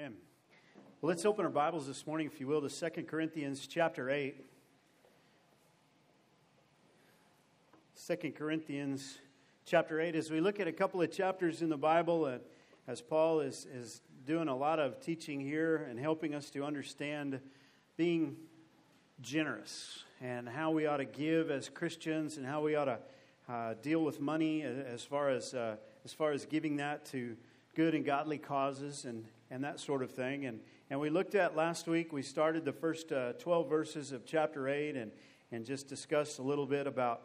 Amen. Well, let's open our Bibles this morning, if you will, to 2 Corinthians chapter 8. 2 Corinthians chapter 8, as we look at a couple of chapters in the Bible, as Paul is doing a lot of teaching here and helping us to understand being generous and how we ought to give as Christians and how we ought to deal with money as far as giving that to good and godly causes and that sort of thing. And we looked at last week, we started the first 12 verses of chapter 8 and just discussed a little bit about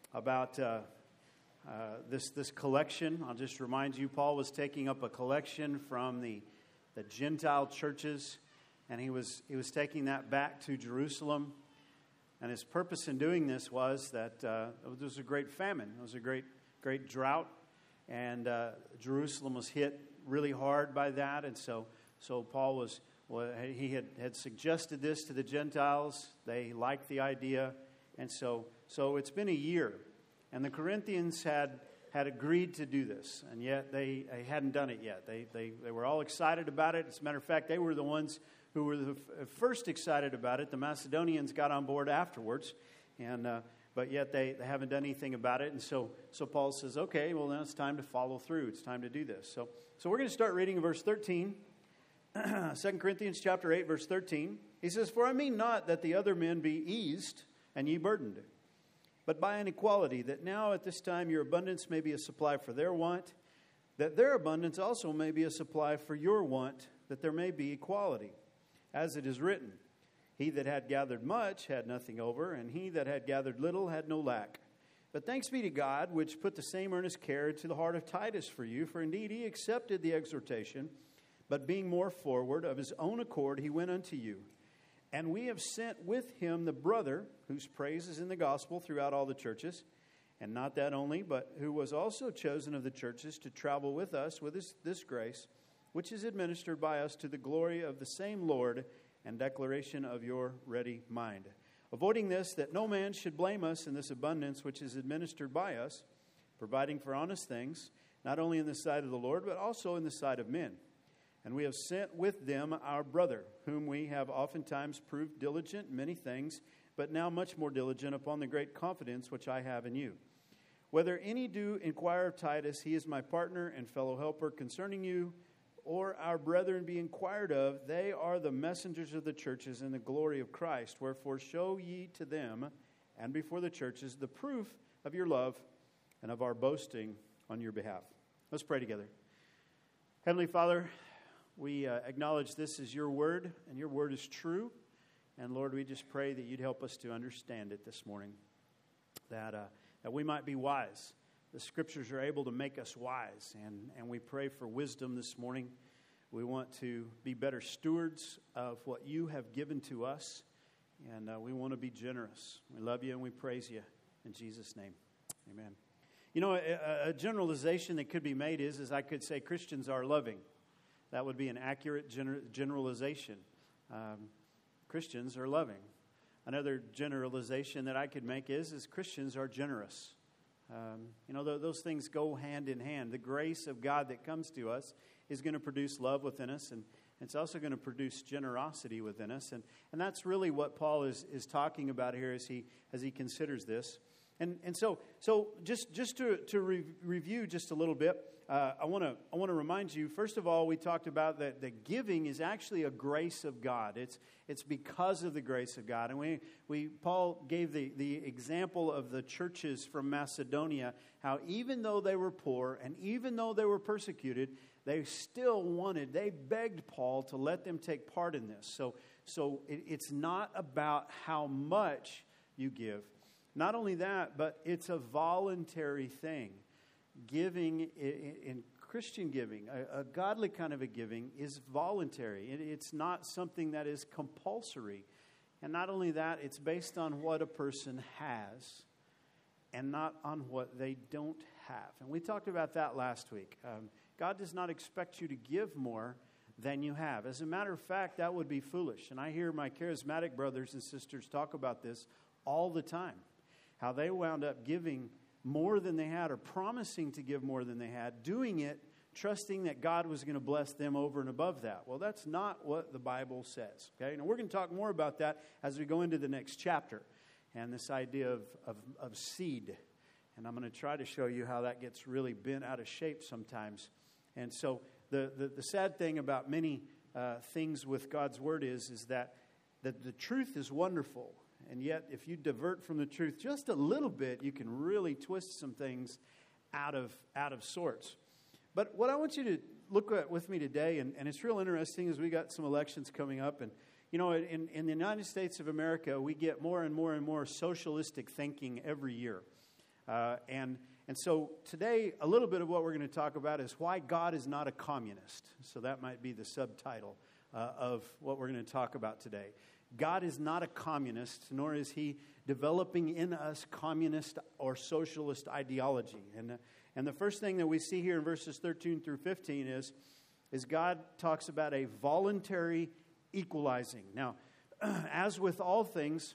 this collection. I'll just remind you, Paul was taking up a collection from the Gentile churches, and he was taking that back to Jerusalem. And his purpose in doing this was that there was a great famine. There was a great drought, and Jerusalem was hit really hard by that. And so Paul he had suggested this to the Gentiles. They liked the idea, and so it's been a year, and the Corinthians had agreed to do this, and yet they hadn't done it yet. They were all excited about it. As a matter of fact, they were the ones who were the first excited about it. The Macedonians got on board afterwards, but yet they haven't done anything about it. And so Paul says, okay, well, now it's time to follow through. It's time to do this. So we're going to start reading in verse 13, 2 Corinthians chapter 8, verse 13. He says, "For I mean not that the other men be eased and ye burdened, but by an equality, that now at this time your abundance may be a supply for their want, that their abundance also may be a supply for your want, that there may be equality. As it is written, he that had gathered much had nothing over, and he that had gathered little had no lack. But thanks be to God, which put the same earnest care to the heart of Titus for you, for indeed he accepted the exhortation, but being more forward, of his own accord he went unto you. And we have sent with him the brother, whose praise is in the gospel throughout all the churches, and not that only, but who was also chosen of the churches to travel with us with this grace, which is administered by us to the glory of the same Lord and declaration of your ready mind. Avoiding this, that no man should blame us in this abundance which is administered by us, providing for honest things, not only in the sight of the Lord, but also in the sight of men. And we have sent with them our brother, whom we have oftentimes proved diligent in many things, but now much more diligent upon the great confidence which I have in you. Whether any do inquire of Titus, he is my partner and fellow helper concerning you, or our brethren be inquired of, they are the messengers of the churches in the glory of Christ. Wherefore show ye to them and before the churches the proof of your love and of our boasting on your behalf." Let's pray together. Heavenly Father, we acknowledge this is your word, and your word is true. And Lord, we just pray that you'd help us to understand it this morning, that we might be wise. The Scriptures are able to make us wise, and we pray for wisdom this morning. We want to be better stewards of what you have given to us, and we want to be generous. We love you and we praise you. In Jesus' name, amen. You know, a generalization that could be made is I could say Christians are loving. That would be an accurate generalization. Christians are loving. Another generalization that I could make is Christians are generous. Those things go hand in hand. The grace of God that comes to us is going to produce love within us, and it's also going to produce generosity within us. And that's really what Paul is talking about here as he considers this. And so just to review just a little bit, I want to remind you, first of all, we talked about that the giving is actually a grace of God. It's because of the grace of God. And Paul gave the example of the churches from Macedonia, how even though they were poor and even though they were persecuted, they begged Paul to let them take part in this. So it's not about how much you give. Not only that, but it's a voluntary thing. Giving in Christian giving, a godly kind of a giving, is voluntary. It's not something that is compulsory. And not only that, it's based on what a person has and not on what they don't have. And we talked about that last week. God does not expect you to give more than you have. As a matter of fact, that would be foolish. And I hear my charismatic brothers and sisters talk about this all the time. How they wound up giving more than they had, or promising to give more than they had, doing it trusting that God was going to bless them over and above that. Well, that's not what the Bible says. Okay, now we're going to talk more about that as we go into the next chapter, and this idea of seed. And I'm going to try to show you how that gets really bent out of shape sometimes. And so the sad thing about many things with God's Word is that the truth is wonderful. And yet, if you divert from the truth just a little bit, you can really twist some things out of sorts. But what I want you to look at with me today, and it's real interesting, is we got some elections coming up. And, you know, in the United States of America, we get more and more and more socialistic thinking every year. And so today, a little bit of what we're going to talk about is why God is not a communist. So that might be the subtitle of what we're going to talk about today. God is not a communist, nor is He developing in us communist or socialist ideology. And the first thing that we see here in verses 13 through 15 is God talks about a voluntary equalizing. Now, as with all things,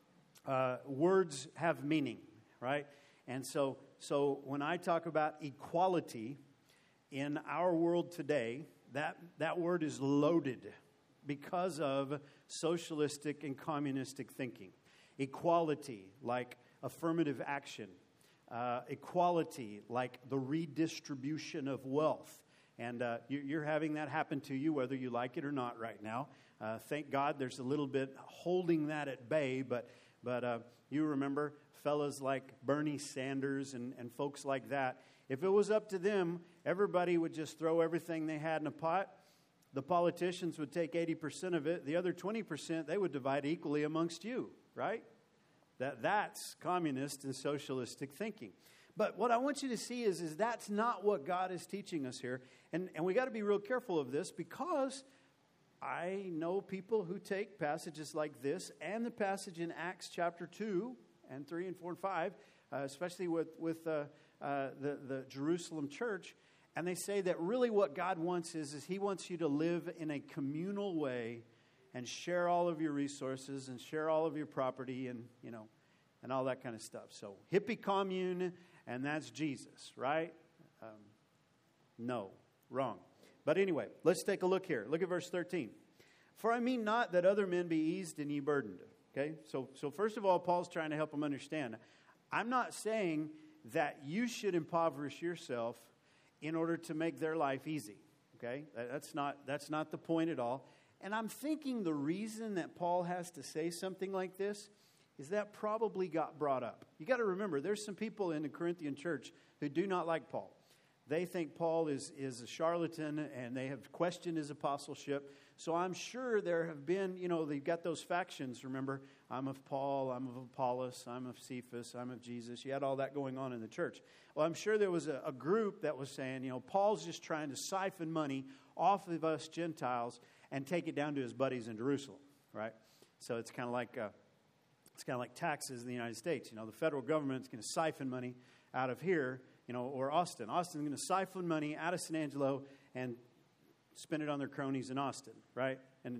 words have meaning, right? And so when I talk about equality in our world today, that word is loaded because of socialistic and communistic thinking. Equality, like affirmative action. Equality, like the redistribution of wealth. And you're having that happen to you, whether you like it or not right now. Thank God there's a little bit holding that at bay, but you remember fellas like Bernie Sanders and folks like that. If it was up to them, everybody would just throw everything they had in a pot. The politicians would take 80% of it. The other 20%, they would divide equally amongst you, right? That's communist and socialistic thinking. But what I want you to see is that's not what God is teaching us here. And we got to be real careful of this, because I know people who take passages like this and the passage in Acts chapter 2 and 3 and 4 and 5, especially with the Jerusalem church, and they say that really what God wants is He wants you to live in a communal way and share all of your resources and share all of your property and, you know, and all that kind of stuff. So hippie commune, and that's Jesus, right? No, wrong. But anyway, let's take a look here. Look at verse 13. For I mean not that other men be eased and ye burdened. Okay, so first of all, Paul's trying to help them understand. I'm not saying that you should impoverish yourself in order to make their life easy. Okay, that's not the point at all. And I'm thinking the reason that Paul has to say something like this is that probably got brought up. You got to remember, there's some people in the Corinthian church who do not like Paul. They think Paul is a charlatan, and they have questioned his apostleship. So I'm sure there have been, you know, they've got those factions, remember? I'm of Paul, I'm of Apollos, I'm of Cephas, I'm of Jesus. You had all that going on in the church. Well, I'm sure there was a group that was saying, you know, Paul's just trying to siphon money off of us Gentiles and take it down to his buddies in Jerusalem, right? So it's kind of like taxes in the United States. You know, the federal government's going to siphon money out of here, you know, or Austin. Austin's going to siphon money out of San Angelo and spend it on their cronies in Austin, right? And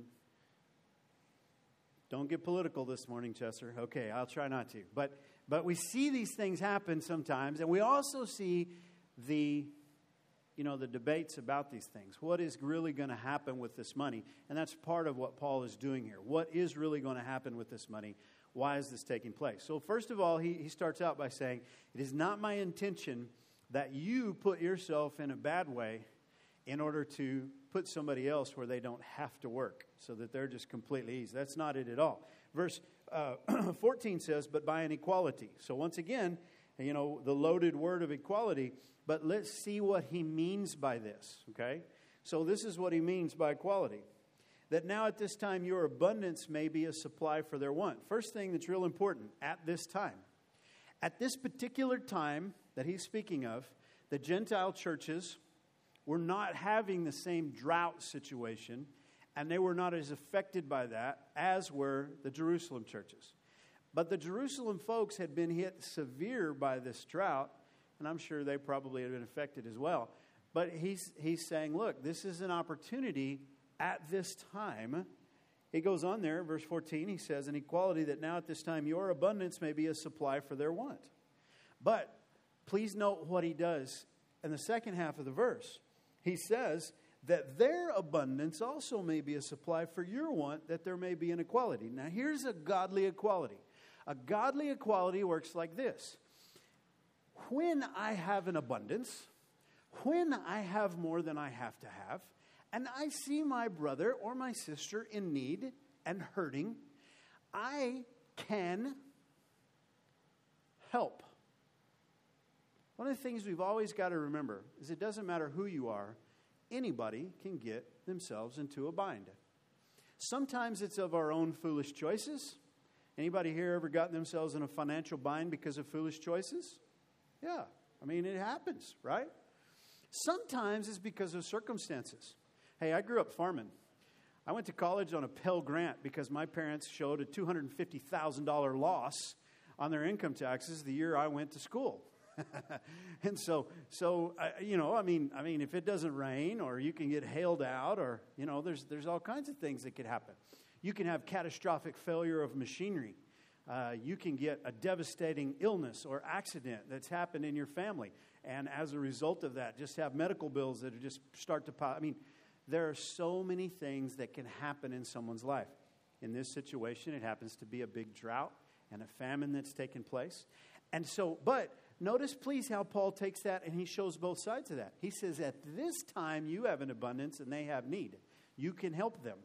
don't get political this morning, Chester. Okay, I'll try not to. But we see these things happen sometimes, and we also see the debates about these things. What is really going to happen with this money? And that's part of what Paul is doing here. What is really going to happen with this money? Why is this taking place? So first of all, he starts out by saying, it is not my intention that you put yourself in a bad way in order to put somebody else where they don't have to work, so that they're just completely easy. That's not it at all. Verse 14 says, but by an equality. So once again, you know, the loaded word of equality, but let's see what he means by this, okay? So this is what he means by equality. That now at this time your abundance may be a supply for their want. First thing that's real important, at this time. At this particular time that he's speaking of, the Gentile churches were not having the same drought situation, and they were not as affected by that as were the Jerusalem churches. But the Jerusalem folks had been hit severe by this drought, and I'm sure they probably had been affected as well. But he's saying, look, this is an opportunity at this time. He goes on there, verse 14, he says, an equality that now at this time your abundance may be a supply for their want. But please note what he does in the second half of the verse. he says that their abundance also may be a supply for your want, that there may be an equality. Now, here's a godly equality. A godly equality works like this. When I have an abundance, when I have more than I have to have, and I see my brother or my sister in need and hurting, I can help. One of the things we've always got to remember is it doesn't matter who you are, anybody can get themselves into a bind. Sometimes it's of our own foolish choices. Anybody here ever gotten themselves in a financial bind because of foolish choices? Yeah, I mean, it happens, right? Sometimes it's because of circumstances. Hey, I grew up farming. I went to college on a Pell Grant because my parents showed a $250,000 loss on their income taxes the year I went to school. And so if it doesn't rain, or you can get hailed out, or, there's all kinds of things that could happen. You can have catastrophic failure of machinery. You can get a devastating illness or accident that's happened in your family. And as a result of that, just have medical bills that just start to pile. I mean, there are so many things that can happen in someone's life. In this situation, it happens to be a big drought and a famine that's taken place. And so, but notice please how Paul takes that and he shows both sides of that. He says, at this time you have an abundance and they have need. You can help them.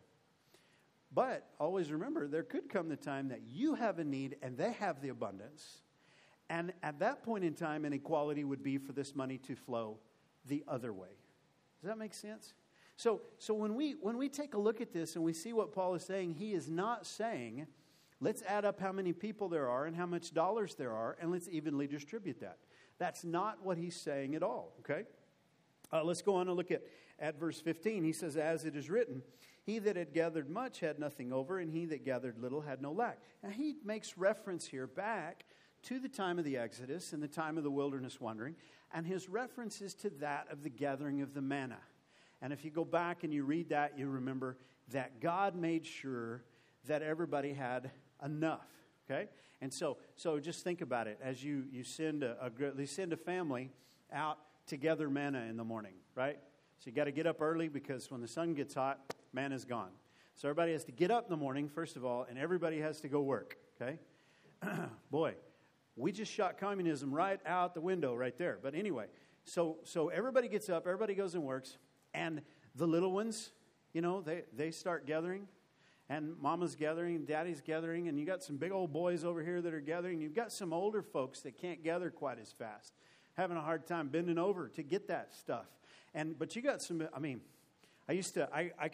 But always remember, there could come the time that you have a need and they have the abundance. And at that point in time, inequality would be for this money to flow the other way. Does that make sense? So when we take a look at this and we see what Paul is saying, he is not saying, let's add up how many people there are and how much dollars there are, and let's evenly distribute that. That's not what he's saying at all, okay? Let's go on and look at verse 15. He says, as it is written, he that had gathered much had nothing over, and he that gathered little had no lack. Now, he makes reference here back to the time of the Exodus and the time of the wilderness wandering, and his reference is to that of the gathering of the manna. And if you go back and you read that, you remember that God made sure that everybody had enough, okay? And so just think about it. As you send a family out to gather manna in the morning, right? So you got to get up early because when the sun gets hot, manna's gone. So everybody has to get up in the morning, first of all, and everybody has to go work, okay? Boy, we just shot communism right out the window right there. But anyway, so everybody gets up, everybody goes and works, and the little ones, they start gathering. And mama's gathering, and daddy's gathering, and you got some big old boys over here that are gathering. You've got some older folks that can't gather quite as fast, having a hard time bending over to get that stuff. But you got some, I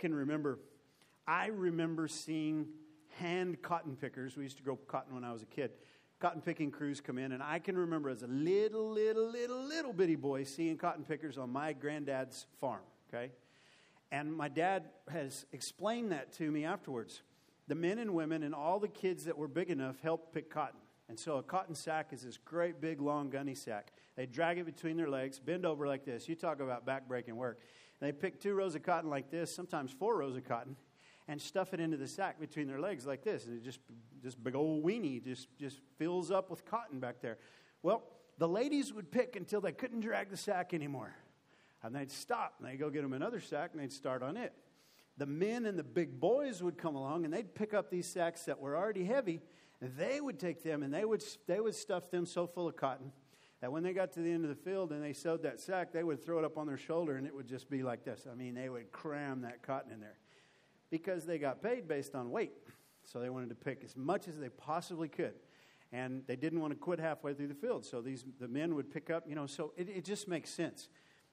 remember seeing hand cotton pickers. We used to grow cotton when I was a kid. Cotton picking crews come in, and I can remember as a little bitty boy seeing cotton pickers on my granddad's farm, okay? And my dad has explained that to me afterwards. The men and women and all the kids that were big enough helped pick cotton. And so a cotton sack is this great big long gunny sack. They drag it between their legs, bend over like this. You talk about back-breaking work. And they pick 2 rows of cotton like this, sometimes 4 rows of cotton, and stuff it into the sack between their legs like this. And it just this big old weenie just fills up with cotton back there. Well, the ladies would pick until they couldn't drag the sack anymore. And they'd stop, and they'd go get them another sack, and they'd start on it. The men and the big boys would come along, and they'd pick up these sacks that were already heavy, and they would take them, and they would stuff them so full of cotton that when they got to the end of the field and they sewed that sack, they would throw it up on their shoulder, and it would just be like this. I mean, they would cram that cotton in there because they got paid based on weight. So they wanted to pick as much as they possibly could. And they didn't want to quit halfway through the field. So the men would pick up, so it just makes sense.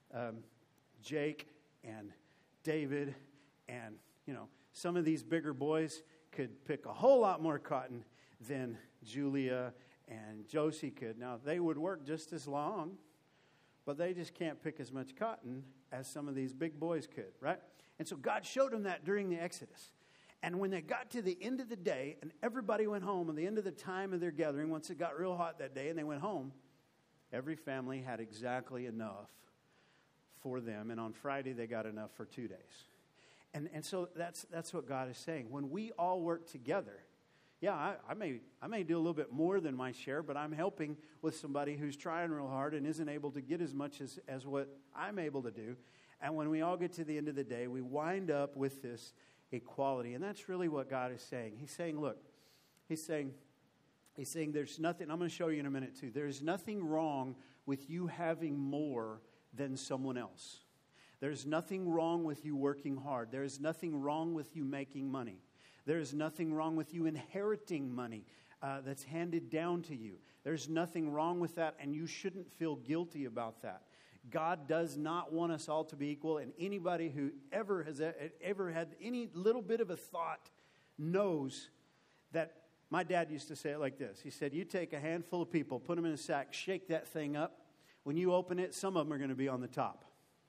Jake and David and, some of these bigger boys could pick a whole lot more cotton than Julia and Josie could. Now, they would work just as long, but they just can't pick as much cotton as some of these big boys could, right? And so God showed them that during the Exodus. And when they got to the end of the day and everybody went home, at the end of the time of their gathering, once it got real hot that day and they went home, every family had exactly enough for them. And on Friday, they got enough for 2 days. And so that's what God is saying. When we all work together, yeah, I may do a little bit more than my share, but I'm helping with somebody who's trying real hard and isn't able to get as much as what I'm able to do. And when we all get to the end of the day, we wind up with this equality. And that's really what God is saying. He's saying, look, He's saying there's nothing, I'm going to show you in a minute too. There's nothing wrong with you having more than someone else. There's nothing wrong with you working hard. There's nothing wrong with you making money. There's nothing wrong with you inheriting money that's handed down to you. There's nothing wrong with that, and you shouldn't feel guilty about that. God does not want us all to be equal, and anybody who ever has ever had any little bit of a thought knows that. My dad used to say it like this. He said, you take a handful of people, put them in a sack, shake that thing up. When you open it, some of them are going to be on the top.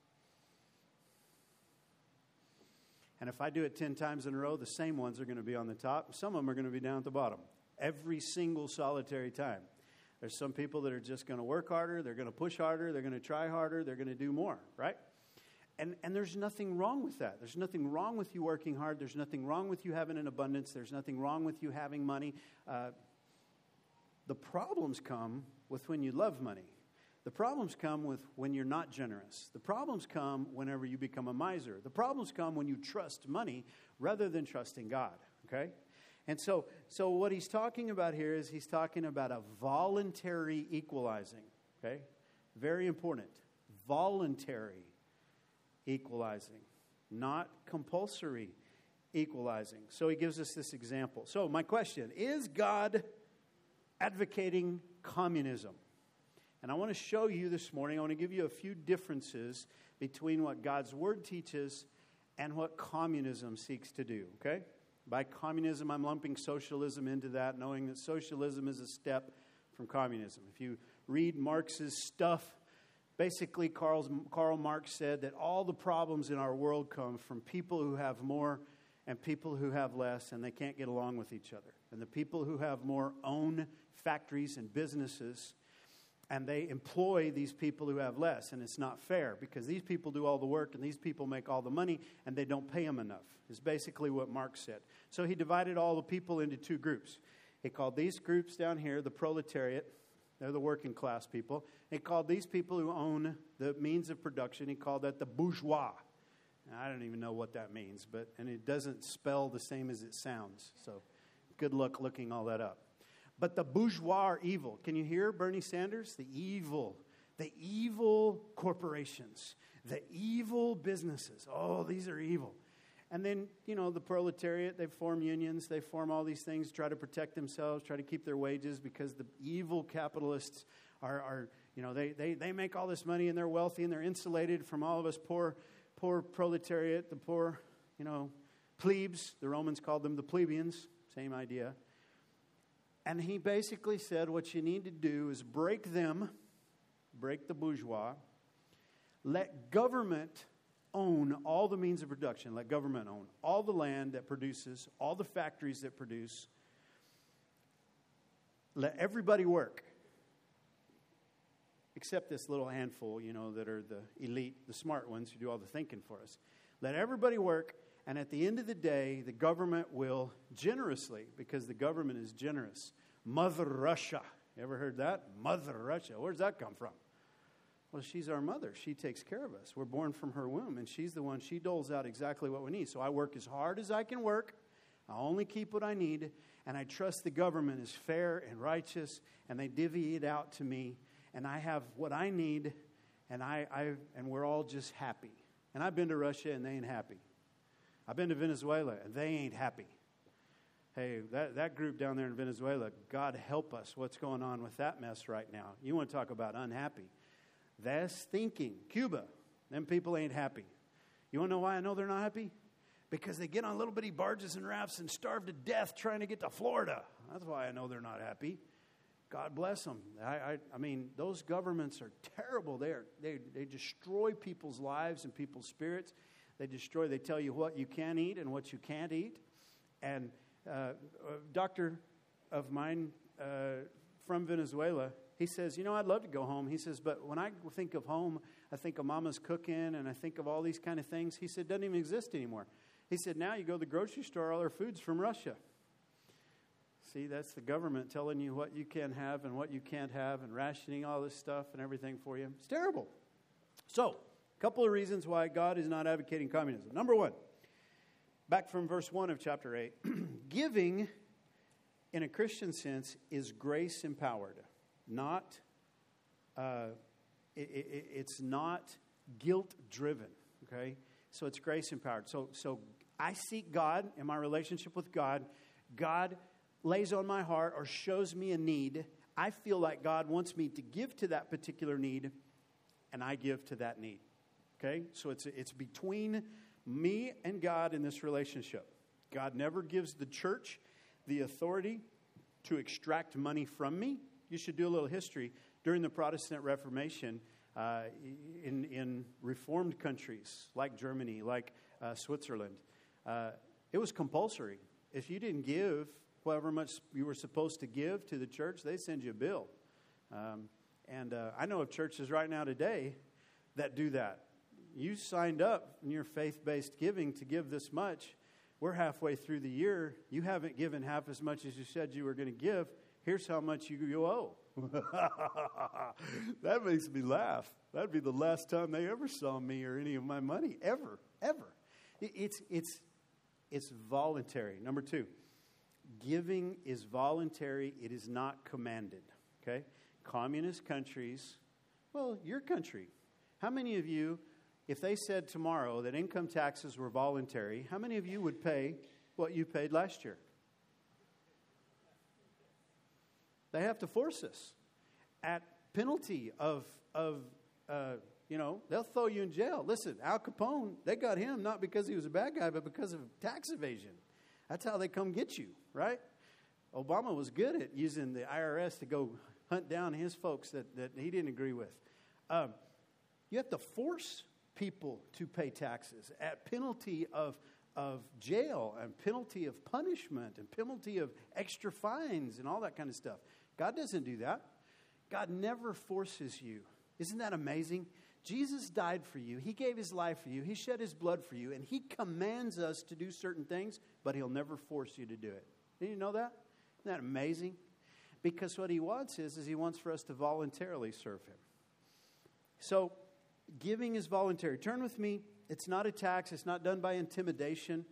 And if I do it 10 times in a row, the same ones are going to be on the top. Some of them are going to be down at the bottom. Every single solitary time. There's some people that are just going to work harder. They're going to push harder. They're going to try harder. They're going to do more, right? And there's nothing wrong with that. There's nothing wrong with you working hard. There's nothing wrong with you having an abundance. There's nothing wrong with you having money. The problems come with when you love money. The problems come with when you're not generous. The problems come whenever you become a miser. The problems come when you trust money rather than trusting God, okay? And so what he's talking about here is he's talking about a voluntary equalizing, okay? Very important. Voluntary equalizing, not compulsory equalizing. So he gives us this example. So my question, is God advocating communism? And I want to show you this morning, I want to give you a few differences between what God's Word teaches and what communism seeks to do, okay? By communism, I'm lumping socialism into that, knowing that socialism is a step from communism. If you read Marx's stuff, basically, Karl Marx said that all the problems in our world come from people who have more and people who have less, and they can't get along with each other. And the people who have more own factories and businesses, and they employ these people who have less. And it's not fair because these people do all the work and these people make all the money and they don't pay them enough, is basically what Marx said. So he divided all the people into two groups. He called these groups down here the proletariat. They're the working class people. He called these people who own the means of production, he called that the bourgeois. Now, I don't even know what that means, and it doesn't spell the same as it sounds. So good luck looking all that up. But the bourgeois are evil. Can you hear Bernie Sanders? The evil corporations, the evil businesses. Oh, these are evil. And then, the proletariat, they form unions, they form all these things, try to protect themselves, try to keep their wages because the evil capitalists are they make all this money and they're wealthy and they're insulated from all of us poor proletariat, the poor, plebes. The Romans called them the plebeians, same idea. And he basically said what you need to do is break the bourgeois, let government own all the means of production. Let government own all the land that produces, all the factories that produce. Let everybody work. Except this little handful, that are the elite, the smart ones who do all the thinking for us. Let everybody work, and at the end of the day, the government will generously, because the government is generous. Mother Russia. You ever heard that? Mother Russia. Where does that come from? Well, she's our mother. She takes care of us. We're born from her womb, and she's the one. She doles out exactly what we need. So I work as hard as I can work. I only keep what I need, and I trust the government is fair and righteous, and they divvy it out to me, and I have what I need, and we're all just happy. And I've been to Russia, and they ain't happy. I've been to Venezuela, and they ain't happy. Hey, that group down there in Venezuela, God help us. What's going on with that mess right now? You want to talk about unhappy. That's thinking. Cuba, them people ain't happy. You want to know why I know they're not happy? Because they get on little bitty barges and rafts and starve to death trying to get to Florida. That's why I know they're not happy. God bless them. I mean, those governments are terrible. They destroy people's lives and people's spirits. They tell you what you can eat and what you can't eat. And a doctor of mine from Venezuela, he says, I'd love to go home. He says, but when I think of home, I think of mama's cooking and I think of all these kind of things. He said, it doesn't even exist anymore. He said, now you go to the grocery store, all our food's from Russia. See, that's the government telling you what you can have and what you can't have and rationing all this stuff and everything for you. It's terrible. So, couple of reasons why God is not advocating communism. Number one, back from verse 1 of chapter 8, giving in a Christian sense is grace empowered, not it's not guilt driven. Okay, so it's grace empowered. So I seek God in my relationship with God. God lays on my heart or shows me a need. I feel like God wants me to give to that particular need, and I give to that need. Okay, so it's between me and God in this relationship. God never gives the church the authority to extract money from me. You should do a little history. During the Protestant Reformation, in reformed countries like Germany, like Switzerland, it was compulsory. If you didn't give however much you were supposed to give to the church, they send you a bill. And I know of churches right now today that do that. You signed up in your faith-based giving to give this much. We're halfway through the year. You haven't given half as much as you said you were going to give. Here's how much you owe. That makes me laugh. That'd be the last time they ever saw me or any of my money, ever. It's voluntary. Number two, giving is voluntary. It is not commanded. Okay? Communist countries, well, your country. How many of you, if they said tomorrow that income taxes were voluntary, how many of you would pay what you paid last year? They have to force us at penalty of they'll throw you in jail. Listen, Al Capone, they got him not because he was a bad guy, but because of tax evasion. That's how they come get you, right? Obama was good at using the IRS to go hunt down his folks that he didn't agree with. You have to force people to pay taxes at penalty of jail and penalty of punishment and penalty of extra fines and all that kind of stuff. God doesn't do that. God never forces you. Isn't that amazing? Jesus died for you. He gave his life for you. He shed his blood for you. And he commands us to do certain things, but he'll never force you to do it. Did you know that? Isn't that amazing? Because what he wants is he wants for us to voluntarily serve him. So giving is voluntary. Turn with me. It's not a tax. It's not done by intimidation.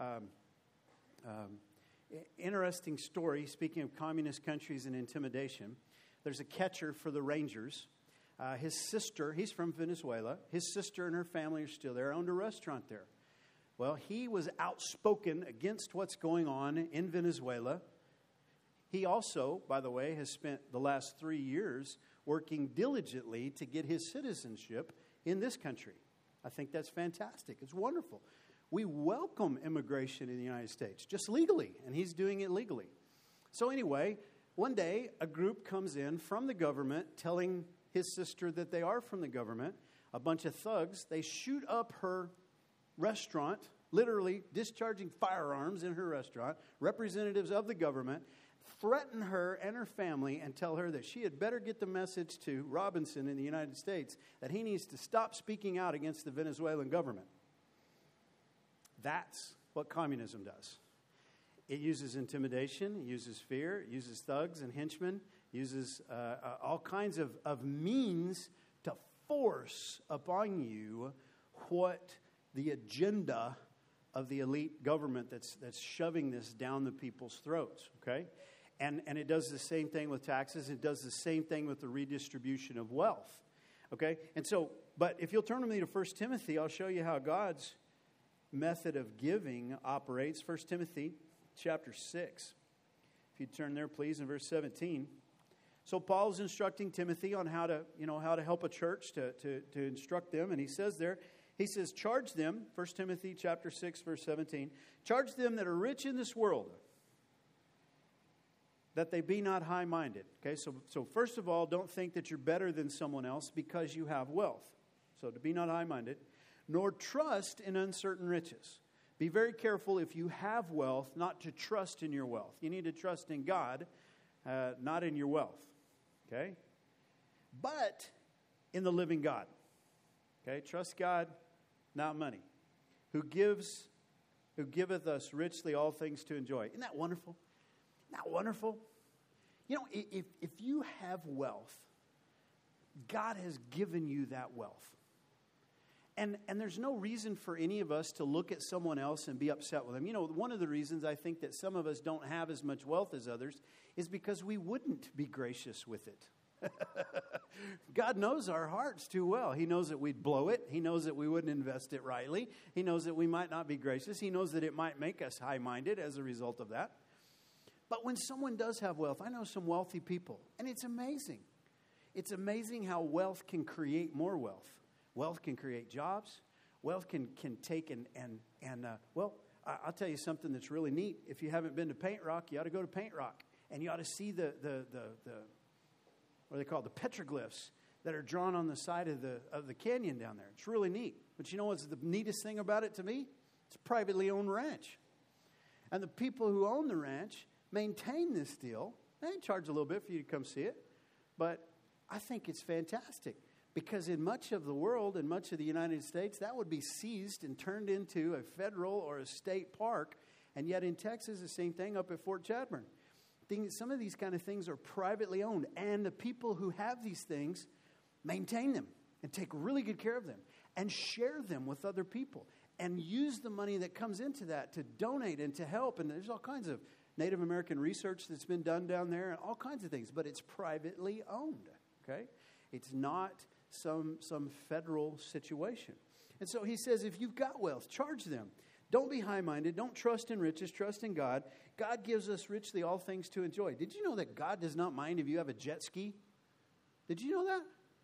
Interesting story, speaking of communist countries and intimidation. There's a catcher for the Rangers. His sister, he's from Venezuela. His sister and her family are still there, owned a restaurant there. Well, he was outspoken against what's going on in Venezuela. He also, by the way, has spent the last 3 years working diligently to get his citizenship in this country. I think that's fantastic. It's wonderful. We welcome immigration in the United States, just legally, and he's doing it legally. So anyway, one day, a group comes in from the government telling his sister that they are from the government. A bunch of thugs, they shoot up her restaurant, literally discharging firearms in her restaurant. Representatives of the government threaten her and her family and tell her that she had better get the message to Robinson in the United States that he needs to stop speaking out against the Venezuelan government. That's what communism does. It uses intimidation, it uses fear, it uses thugs and henchmen, uses all kinds of means to force upon you what the agenda of the elite government that's shoving this down the people's throats, okay? And it does the same thing with taxes. It does the same thing with the redistribution of wealth, okay? And so, but if you'll turn with me to 1 Timothy, I'll show you how God's method of giving operates. 1 Timothy chapter 6. If you turn there, please, in verse 17. So Paul's instructing Timothy on how to help a church, to instruct them. And he says there, charge them, 1 Timothy chapter 6, verse 17, charge them that are rich in this world, that they be not high-minded. Okay, so first of all, don't think that you're better than someone else because you have wealth. So to be not high-minded, nor trust in uncertain riches. Be very careful if you have wealth not to trust in your wealth. You need to trust in God, not in your wealth. Okay? But in the living God. Okay? Trust God, not money. Who giveth us richly all things to enjoy. Isn't that wonderful? Isn't that wonderful? You know, if you have wealth, God has given you that wealth. And there's no reason for any of us to look at someone else and be upset with them. You know, one of the reasons I think that some of us don't have as much wealth as others is because we wouldn't be gracious with it. God knows our hearts too well. He knows that we'd blow it. He knows that we wouldn't invest it rightly. He knows that we might not be gracious. He knows that it might make us high-minded as a result of that. But when someone does have wealth, I know some wealthy people, and it's amazing. It's amazing how wealth can create more wealth. Wealth can create jobs. Wealth can take I'll tell you something that's really neat. If you haven't been to Paint Rock, you ought to go to Paint Rock, and you ought to see the what are they called? The petroglyphs that are drawn on the side of the canyon down there. It's really neat. But you know what's the neatest thing about it to me? It's a privately owned ranch. And the people who own the ranch maintain this deal. They charge a little bit for you to come see it. But I think it's fantastic. Because in much of the world, in much of the United States, that would be seized and turned into a federal or a state park. And yet in Texas, the same thing up at Fort Chadbourne. Some of these kind of things are privately owned, and the people who have these things maintain them and take really good care of them and share them with other people and use the money that comes into that to donate and to help. And there's all kinds of Native American research that's been done down there and all kinds of things, but it's privately owned, okay? It's not some federal situation. And so he says, if you've got wealth, charge them. Don't be high-minded. Don't trust in riches. Trust in God. God gives us richly all things to enjoy. Did you know that God does not mind if you have a jet ski? Did you know that?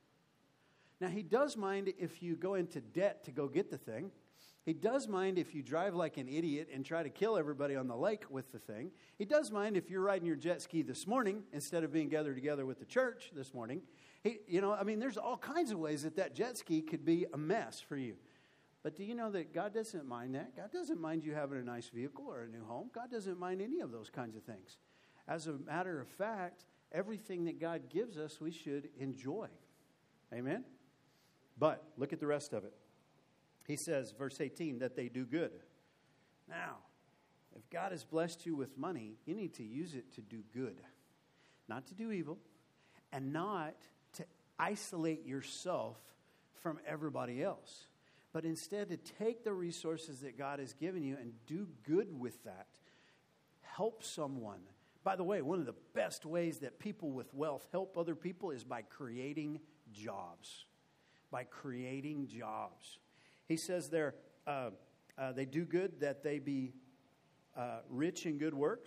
Now, he does mind if you go into debt to go get the thing. He does mind if you drive like an idiot and try to kill everybody on the lake with the thing. He does mind if you're riding your jet ski this morning instead of being gathered together with the church this morning. There's all kinds of ways that jet ski could be a mess for you. But do you know that God doesn't mind that? God doesn't mind you having a nice vehicle or a new home. God doesn't mind any of those kinds of things. As a matter of fact, everything that God gives us, we should enjoy. Amen? But look at the rest of it. He says, verse 18, that they do good. Now, if God has blessed you with money, you need to use it to do good. Not to do evil, and not to isolate yourself from everybody else. But instead to take the resources that God has given you and do good with that. Help someone. By the way, one of the best ways that people with wealth help other people is by creating jobs. By creating jobs. He says there, they do good, that they be rich in good works,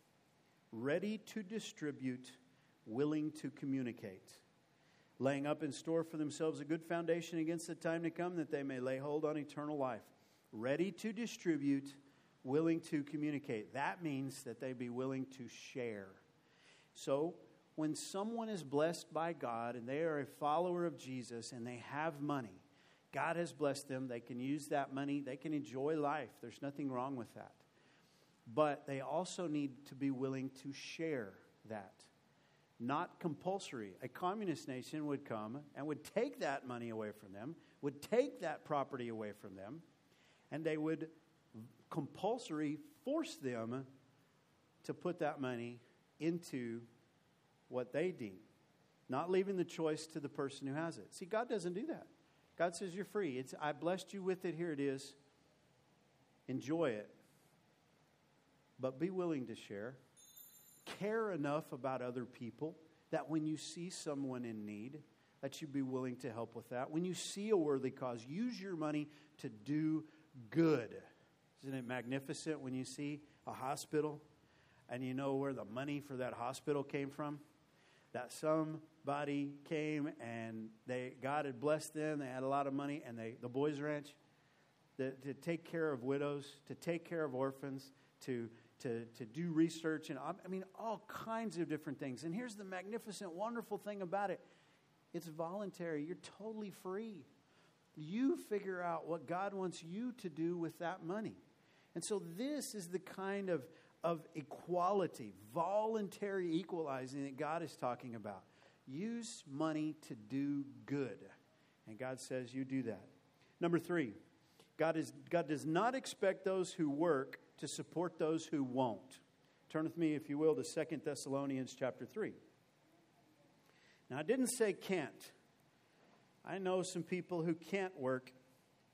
ready to distribute, willing to communicate. Laying up in store for themselves a good foundation against the time to come, that they may lay hold on eternal life. Ready to distribute, willing to communicate. That means that they be willing to share. So, when someone is blessed by God and they are a follower of Jesus and they have money, God has blessed them. They can use that money. They can enjoy life. There's nothing wrong with that. But they also need to be willing to share that. Not compulsory. A communist nation would come and would take that money away from them, would take that property away from them, and they would compulsory force them to put that money into what they deem, not leaving the choice to the person who has it. See, God doesn't do that. God says you're free. I blessed you with it. Here it is. Enjoy it. But be willing to share. Care enough about other people that when you see someone in need, that you be willing to help with that. When you see a worthy cause, use your money to do good. Isn't it magnificent when you see a hospital and you know where the money for that hospital came from? That somebody came and God had blessed them. They had a lot of money, and the Boys Ranch, to take care of widows, to take care of orphans, to do research, and all kinds of different things. And here's the magnificent, wonderful thing about it. It's voluntary. You're totally free. You figure out what God wants you to do with that money. And so this is the kind of equality, voluntary equalizing that God is talking about. Use money to do good. And God says you do that. Number 3, God does not expect those who work to support those who won't. Turn with me, if you will, to 2 Thessalonians chapter 3. Now, I didn't say can't. I know some people who can't work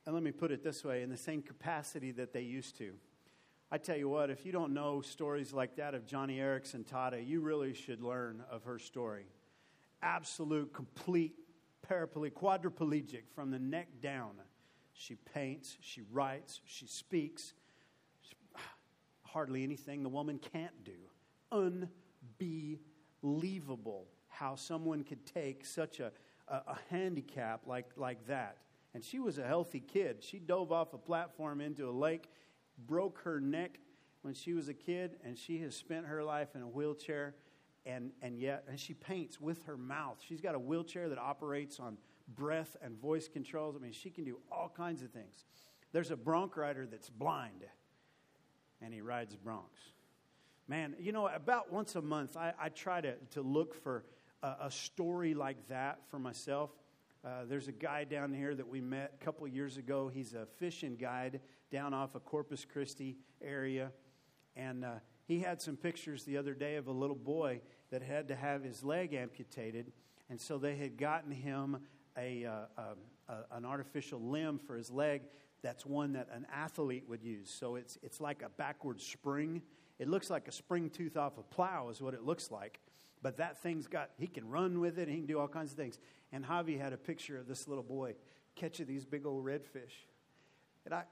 And let me put it this way, in the same capacity that they used to. I tell you what, if you don't know stories like that of Johnny Erickson Tada, you really should learn of her story. Absolute, complete, quadriplegic from the neck down. She paints, she writes, she speaks. Hardly anything the woman can't do. Unbelievable how someone could take such a handicap like that. And she was a healthy kid. She dove off a platform into a lake, broke her neck when she was a kid, and she has spent her life in a wheelchair, and she paints with her mouth. She's got a wheelchair that operates on breath and voice controls. I mean, she can do all kinds of things. There's a bronc rider that's blind, and he rides broncs. Man, you know, about once a month, I try to look for a story like that for myself. There's a guy down here that we met a couple years ago. He's a fishing guide down off of Corpus Christi area. And he had some pictures the other day of a little boy that had to have his leg amputated. And so they had gotten him an artificial limb for his leg. That's one that an athlete would use. So it's like a backward spring. It looks like a spring tooth off a plow is what it looks like. But that thing's he can run with it, and he can do all kinds of things. And Javi had a picture of this little boy catching these big old redfish. And I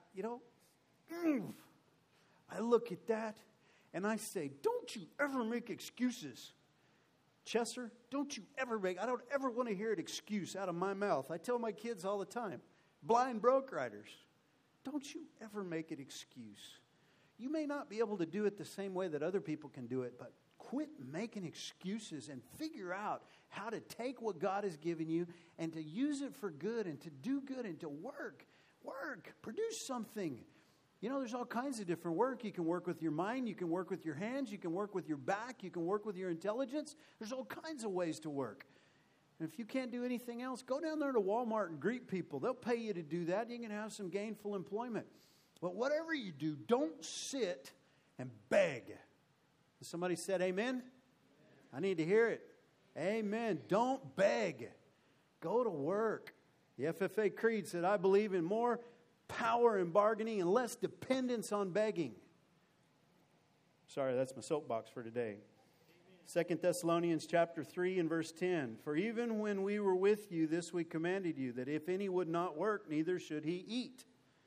look at that, and I say, don't you ever make excuses. Chesser, I don't ever want to hear an excuse out of my mouth. I tell my kids all the time, blind broke riders, don't you ever make an excuse. You may not be able to do it the same way that other people can do it, but quit making excuses and figure out how to take what God has given you and to use it for good and to do good and to work, produce something. You know, there's all kinds of different work. You can work with your mind. You can work with your hands. You can work with your back. You can work with your intelligence. There's all kinds of ways to work. And if you can't do anything else, go down there to Walmart and greet people. They'll pay you to do that. You can have some gainful employment. But whatever you do, don't sit and beg. Somebody said amen? I need to hear it. Amen. Don't beg. Go to work. The FFA Creed said, I believe in more power in bargaining and less dependence on begging. Sorry, that's my soapbox for today. 2 Thessalonians chapter 3 and verse 10. For even when we were with you, this we commanded you, that if any would not work, neither should he eat.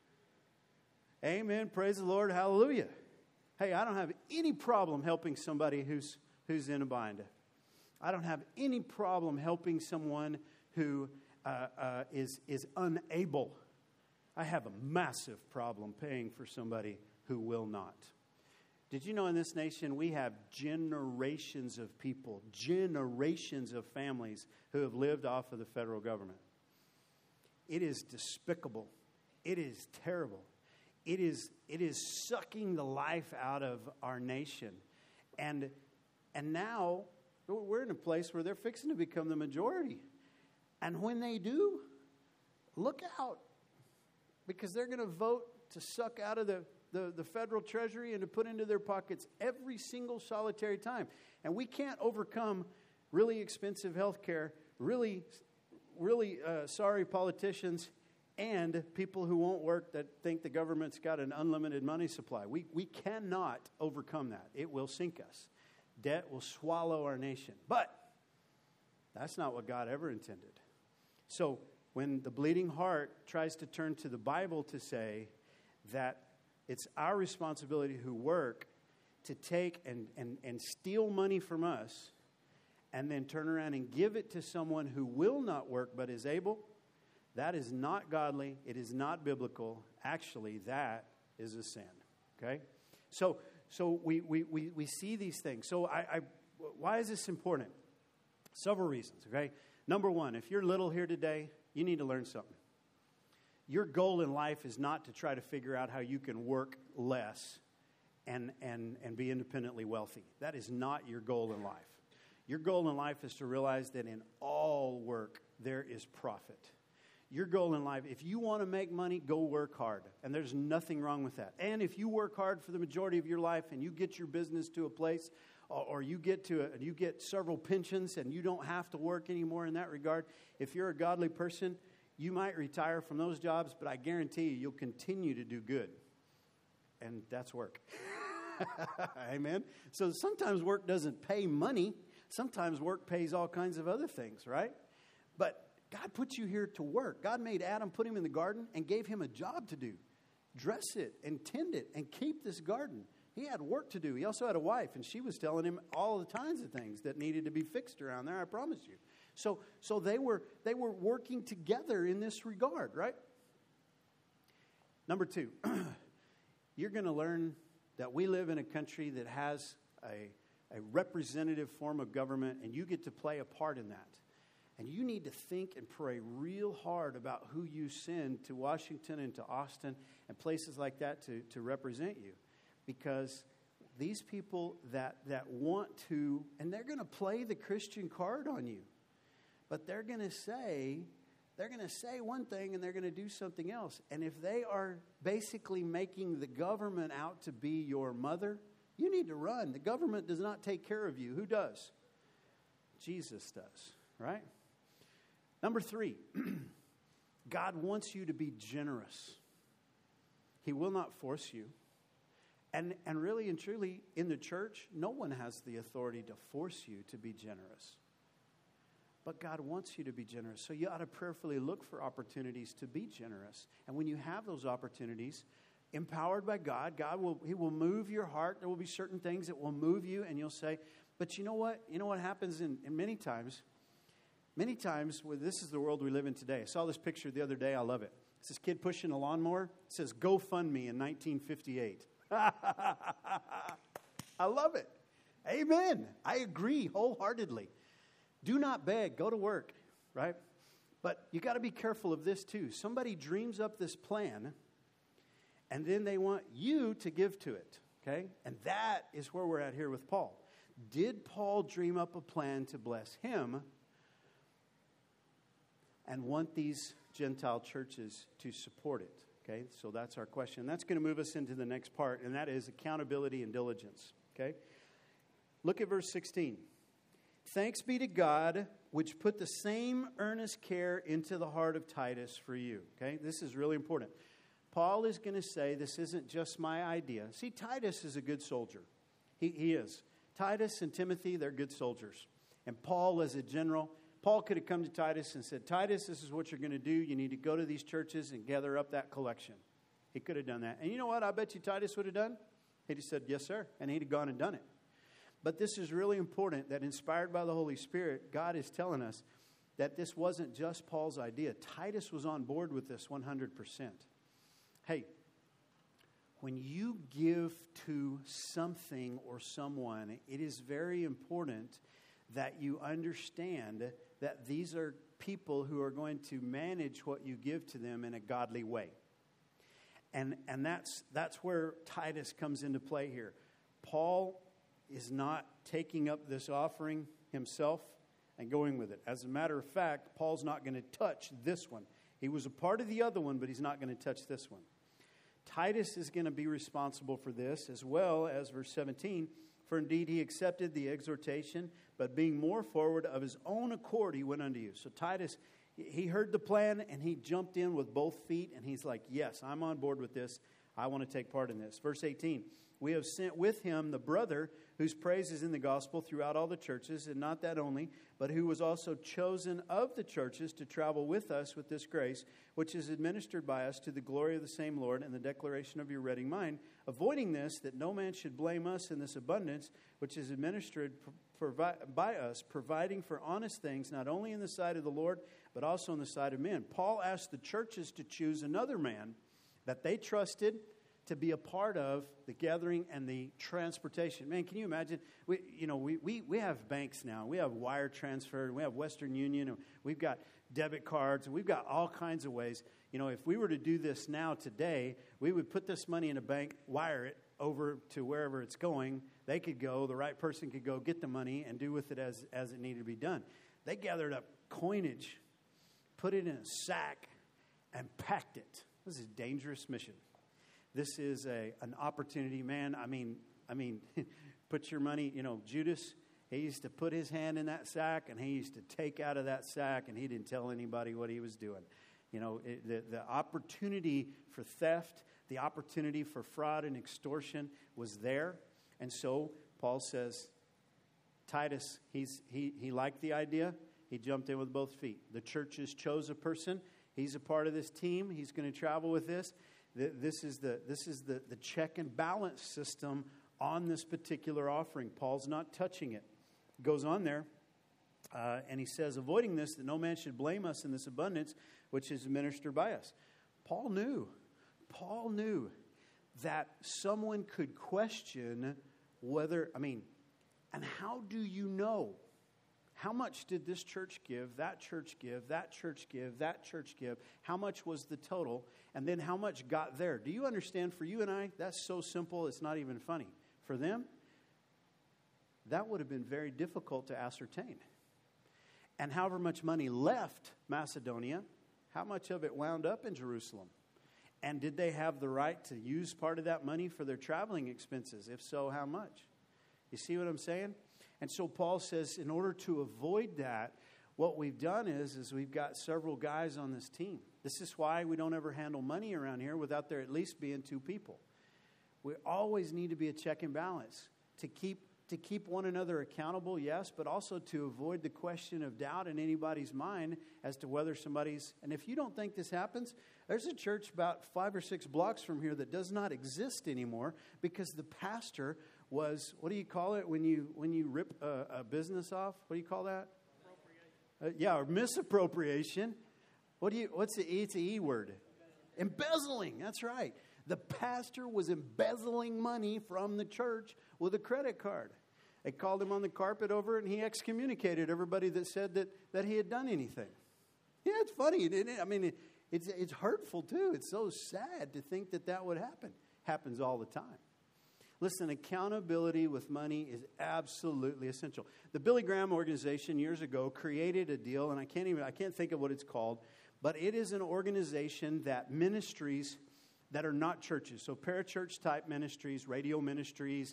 Amen. Praise the Lord. Hallelujah. Hey, I don't have any problem helping somebody who's in a bind. I don't have any problem helping someone who is unable. I have a massive problem paying for somebody who will not. Did you know in this nation we have generations of people, generations of families who have lived off of the federal government? It is despicable. It is terrible. It is sucking the life out of our nation. And now we're in a place where they're fixing to become the majority. And when they do, look out. Because they're going to vote to suck out of the federal treasury and to put into their pockets every single solitary time. And we can't overcome really expensive health care, really sorry politicians, and people who won't work that think the government's got an unlimited money supply. We cannot overcome that. It will sink us. Debt will swallow our nation. But that's not what God ever intended. So when the bleeding heart tries to turn to the Bible to say that it's our responsibility who work to take and steal money from us and then turn around and give it to someone who will not work but is able, that is not godly. It is not biblical. Actually, that is a sin. Okay? So we see these things. So why is this important? Several reasons. Okay? Number one, if you're little here today, you need to learn something. Your goal in life is not to try to figure out how you can work less and be independently wealthy. That is not your goal in life. Your goal in life is to realize that in all work there is profit. Your goal in life, if you want to make money, go work hard. And there's nothing wrong with that. And if you work hard for the majority of your life and you get your business to a place or you get several pensions and you don't have to work anymore in that regard, if you're a godly person, You might retire from those jobs, but I guarantee you'll continue to do good. And that's work. Amen? So sometimes work doesn't pay money. Sometimes work pays all kinds of other things, right? But God put you here to work. God made Adam, put him in the garden, and gave him a job to do. Dress it and tend it and keep this garden. He had work to do. He also had a wife, and she was telling him all the kinds of things that needed to be fixed around there, I promise you. So they were working together in this regard, right? Number 2, you're going to learn that we live in a country that has a representative form of government, and you get to play a part in that. And you need to think and pray real hard about who you send to Washington and to Austin and places like that to represent you. Because these people that want to, and they're going to play the Christian card on you. But they're going to say one thing and they're going to do something else. And if they are basically making the government out to be your mother, you need to run. The government does not take care of you. Who does? Jesus does, right? Number 3, God wants you to be generous. He will not force you. And really and truly, in the church, no one has the authority to force you to be generous. But God wants you to be generous. So you ought to prayerfully look for opportunities to be generous. And when you have those opportunities, empowered by God, He will move your heart. There will be certain things that will move you, and you'll say, but you know what? You know what happens in many times? Many times, this is the world we live in today. I saw this picture the other day. I love it. It's this kid pushing a lawnmower. It says, GoFundMe in 1958. I love it. Amen. I agree wholeheartedly. Do not beg. Go to work, right? But you got to be careful of this too. Somebody dreams up this plan, and then they want you to give to it, okay? And that is where we're at here with Paul. Did Paul dream up a plan to bless him and want these Gentile churches to support it? Okay, so that's our question. That's going to move us into the next part, and that is accountability and diligence. Okay, look at verse 16. Thanks be to God, which put the same earnest care into the heart of Titus for you. Okay, this is really important. Paul is going to say this isn't just my idea. See, Titus is a good soldier. He is. Titus and Timothy, they're good soldiers. And Paul as a general, Paul could have come to Titus and said, Titus, this is what you're going to do. You need to go to these churches and gather up that collection. He could have done that. And you know what I bet you Titus would have done? He just said, yes, sir. And he'd have gone and done it. But this is really important that inspired by the Holy Spirit, God is telling us that this wasn't just Paul's idea. Titus was on board with this 100%. Hey, when you give to something or someone, it is very important that you understand that these are people who are going to manage what you give to them in a godly way. And that's where Titus comes into play here. Paul is not taking up this offering himself and going with it. As a matter of fact, Paul's not going to touch this one. He was a part of the other one, but he's not going to touch this one. Titus is going to be responsible for this, as well as verse 17. For indeed he accepted the exhortation, but being more forward of his own accord, he went unto you. So Titus, he heard the plan, and he jumped in with both feet, and he's like, yes, I'm on board with this. I want to take part in this. Verse 18, we have sent with him the brother whose praise is in the gospel throughout all the churches, and not that only, but who was also chosen of the churches to travel with us with this grace, which is administered by us to the glory of the same Lord and the declaration of your ready mind, avoiding this, that no man should blame us in this abundance, which is administered by us, providing for honest things, not only in the sight of the Lord, but also in the sight of men. Paul asked the churches to choose another man that they trusted to be a part of the gathering and the transportation. Man, can you imagine? We have banks now. We have wire transfer. We have Western Union. And we've got debit cards. And we've got all kinds of ways. You know, if we were to do this now today, we would put this money in a bank, wire it over to wherever it's going. They could go. The right person could go get the money and do with it as it needed to be done. They gathered up coinage, put it in a sack, and packed it. This is a dangerous mission. This is an opportunity, man. I mean, put your money, Judas, he used to put his hand in that sack and he used to take out of that sack and he didn't tell anybody what he was doing. The opportunity for theft, the opportunity for fraud and extortion was there. And so Paul says, Titus, he liked the idea. He jumped in with both feet. The churches chose a person. He's a part of this team. He's going to travel with this. This is the check and balance system on this particular offering. Paul's not touching it. He goes on there, and he says, avoiding this, that no man should blame us in this abundance, which is administered by us. Paul knew that someone could question whether, and how do you know? How much did this church give, that church give, that church give, that church give? How much was the total? And then how much got there? Do you understand? For you and I, that's so simple, it's not even funny. For them, that would have been very difficult to ascertain. And however much money left Macedonia, how much of it wound up in Jerusalem? And did they have the right to use part of that money for their traveling expenses? If so, how much? You see what I'm saying? And so Paul says, in order to avoid that, what we've done is we've got several guys on this team. This is why we don't ever handle money around here without there at least being two people. We always need to be a check and balance to keep one another accountable, yes, but also to avoid the question of doubt in anybody's mind as to whether somebody's... And if you don't think this happens, there's a church about 5 or 6 blocks from here that does not exist anymore because the pastor was, what do you call it when you rip a business off? What do you call that? Appropriation. Or misappropriation. What's the E? It's the E word. Embezzling. That's right. The pastor was embezzling money from the church with a credit card. They called him on the carpet over it, and he excommunicated everybody that said that he had done anything. Yeah, it's funny. It's hurtful too. It's so sad to think that would happen. Happens all the time. Listen, accountability with money is absolutely essential. The Billy Graham organization years ago created a deal, and I can't think of what it's called, but it is an organization that ministries that are not churches, so parachurch type ministries, radio ministries,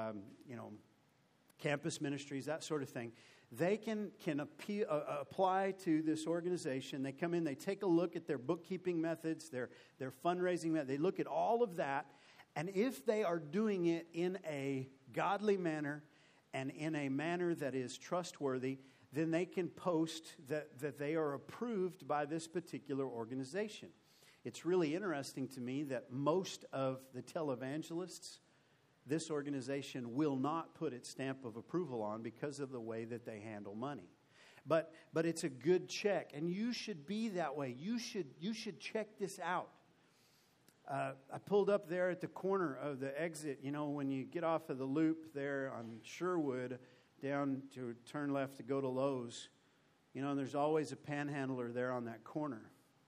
campus ministries, that sort of thing. They can apply to this organization. They come in, they take a look at their bookkeeping methods, their fundraising methods. They look at all of that. And if they are doing it in a godly manner and in a manner that is trustworthy, then they can post that they are approved by this particular organization. It's really interesting to me that most of the televangelists, this organization will not put its stamp of approval on because of the way that they handle money. But it's a good check, and you should be that way. You should check this out. I pulled up there at the corner of the exit, when you get off of the loop there on Sherwood down to turn left to go to Lowe's, and there's always a panhandler there on that corner.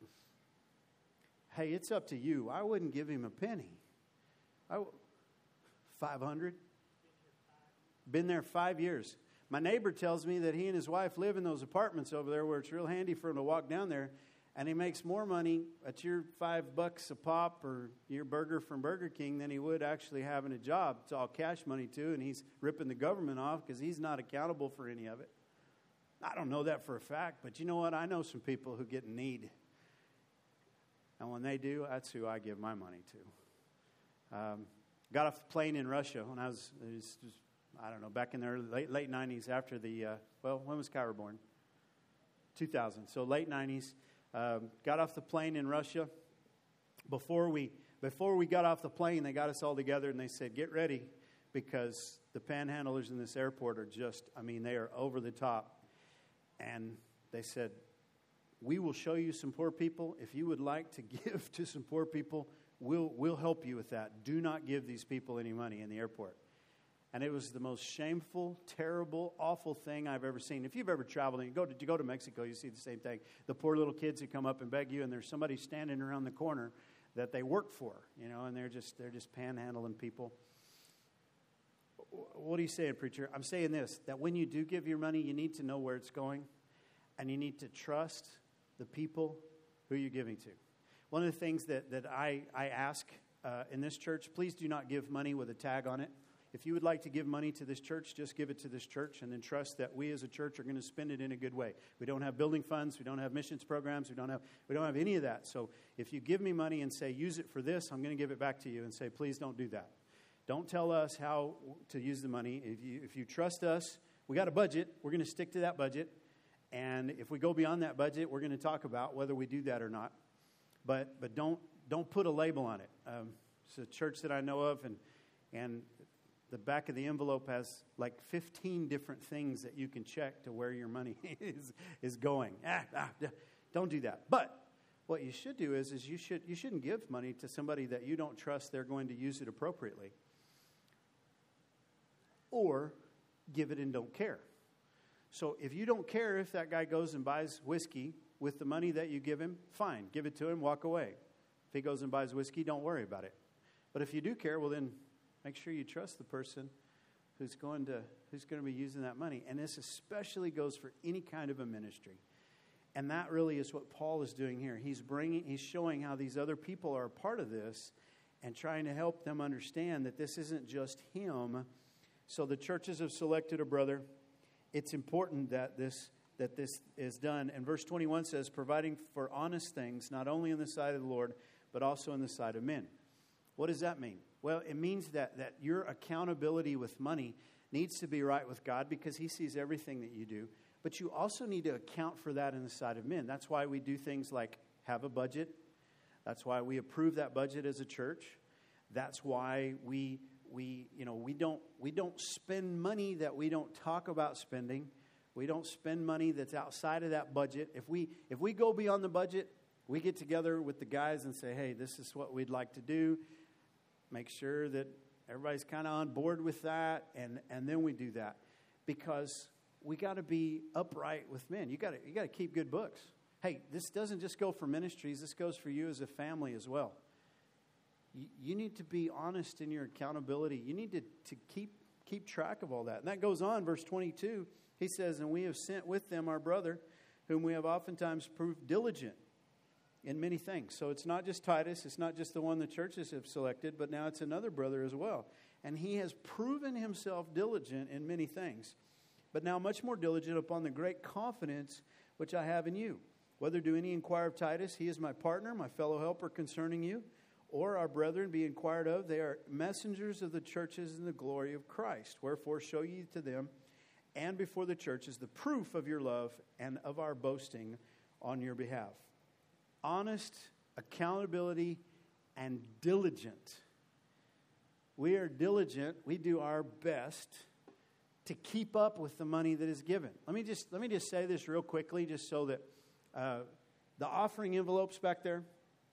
Hey, it's up to you. I wouldn't give him a penny. 500? Been there 5 years. My neighbor tells me that he and his wife live in those apartments over there where it's real handy for him to walk down there. And he makes more money at your $5 a pop or your burger from Burger King than he would actually having a job. It's all cash money too, and he's ripping the government off because he's not accountable for any of it. I don't know that for a fact, but you know what? I know some people who get in need. And when they do, that's who I give my money to. Got off the plane in Russia when I was back in the late 90s after when was Kyra born? 2000, so late 90s. Got off the plane in Russia. Before we got off the plane, they got us all together and they said, get ready because the panhandlers in this airport are they are over the top. And they said, we will show you some poor people. If you would like to give to some poor people, we'll help you with that. Do not give these people any money in the airport. And it was the most shameful, terrible, awful thing I've ever seen. If you've ever traveled and you go to Mexico, you see the same thing. The poor little kids who come up and beg you, and there's somebody standing around the corner that they work for, and they're just panhandling people. What are you saying, preacher? I'm saying this, that when you do give your money, you need to know where it's going, and you need to trust the people who you're giving to. One of the things that I ask in this church, please do not give money with a tag on it. if you would like to give money to this church, just give it to this church and then trust that we as a church are going to spend it in a good way. We don't have building funds. We don't have missions programs. We don't have any of that. So if you give me money and say, use it for this, I'm going to give it back to you and say, please don't do that. Don't tell us how to use the money. If you trust us, we got a budget. We're going to stick to that budget. And if we go beyond that budget, we're going to talk about whether we do that or not. But don't put a label on it. It's a church that I know of, and the back of the envelope has like 15 different things that you can check to where your money is going. Don't do that. But what you should do is you shouldn't give money to somebody that you don't trust they're going to use it appropriately. Or give it and don't care. So if you don't care if that guy goes and buys whiskey with the money that you give him, fine, give it to him, walk away. If he goes and buys whiskey, don't worry about it. But if you do care, well then make sure you trust the person who's going to be using that money. And this especially goes for any kind of a ministry. And that really is what Paul is doing here. He's showing how these other people are a part of this and trying to help them understand that this isn't just him. So the churches have selected a brother. It's important that this is done. And verse 21 says, providing for honest things, not only in the sight of the Lord, but also in the sight of men. What does that mean? Well, it means that your accountability with money needs to be right with God because he sees everything that you do. But you also need to account for that in the sight of men. That's why we do things like have a budget. That's why we approve that budget as a church. That's why we don't spend money that we don't talk about spending. We don't spend money that's outside of that budget. If we go beyond the budget, we get together with the guys and say, hey, this is what we'd like to do. Make sure that everybody's kind of on board with that, and then we do that. Because we got to be upright with men. You got to keep good books. Hey, this doesn't just go for ministries. This goes for you as a family as well. You need to be honest in your accountability. You need to keep track of all that. And that goes on, verse 22. He says, and we have sent with them our brother, whom we have oftentimes proved diligent in many things. So it's not just Titus. It's not just the one the churches have selected, but now it's another brother as well. And he has proven himself diligent in many things, but now much more diligent upon the great confidence which I have in you. Whether do any inquire of Titus, he is my partner, my fellow helper concerning you, or our brethren be inquired of, they are messengers of the churches in the glory of Christ. Wherefore show ye to them and before the churches the proof of your love and of our boasting on your behalf. Honest, accountability, and diligent. We are diligent. We do our best to keep up with the money that is given. Let me just say this real quickly, just so that the offering envelopes back there.